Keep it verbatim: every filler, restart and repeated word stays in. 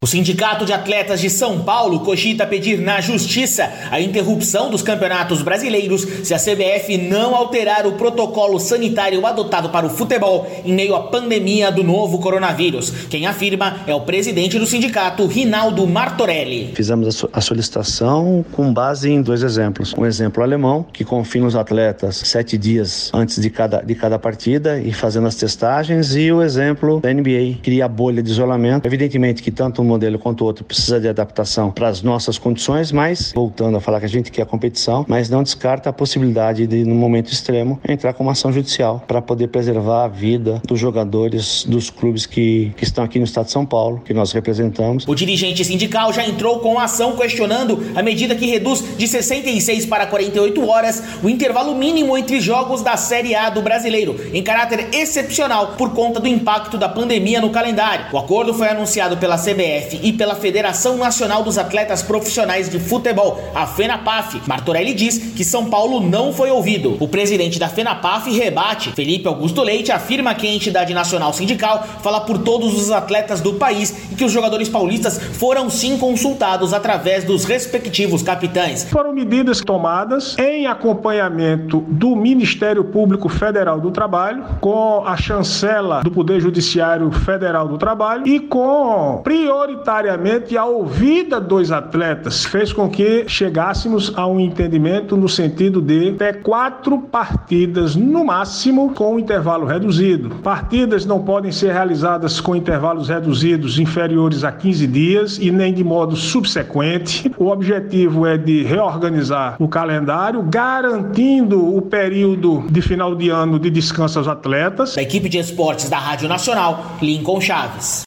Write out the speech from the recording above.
O Sindicato de Atletas de São Paulo cogita pedir na Justiça a interrupção dos campeonatos brasileiros se a C B F não alterar o protocolo sanitário adotado para o futebol em meio à pandemia do novo coronavírus. Quem afirma é o presidente do sindicato, Rinaldo Martorelli. Fizemos a solicitação com base em dois exemplos. Um exemplo alemão, que confina os atletas sete dias antes de cada, de cada partida e fazendo as testagens, e o exemplo da N B A, cria a bolha de isolamento. Evidentemente que tanto um modelo quanto o outro precisa de adaptação para as nossas condições, mas, voltando a falar que a gente quer competição, mas não descarta a possibilidade de, no momento extremo, entrar com uma ação judicial para poder preservar a vida dos jogadores dos clubes que, que estão aqui no estado de São Paulo, que nós representamos. O dirigente sindical já entrou com a ação questionando a medida que reduz de sessenta e seis para quarenta e oito horas o intervalo mínimo entre jogos da Série A do Brasileiro, em caráter excepcional por conta do impacto da pandemia no calendário. O acordo foi anunciado pela C B F e pela Federação Nacional dos Atletas Profissionais de Futebol, a FENAPAF. Martorelli diz que São Paulo não foi ouvido. O presidente da FENAPAF rebate. Felipe Augusto Leite afirma que a entidade nacional sindical fala por todos os atletas do país e que os jogadores paulistas foram sim consultados através dos respectivos capitães. Foram medidas tomadas em acompanhamento do Ministério Público Federal do Trabalho, com a chancela do Poder Judiciário Federal do Trabalho e com prioritariamente a ouvida dos atletas. Fez com que chegássemos a um entendimento no sentido de até quatro partidas no máximo com intervalo reduzido. Partidas não podem ser realizadas com intervalos reduzidos inferiores a quinze dias e nem de modo subsequente. O objetivo é de reorganizar o calendário, garantindo o período de final de ano de descanso aos atletas. Da equipe de esportes da Rádio Nacional, Lincoln Chaves.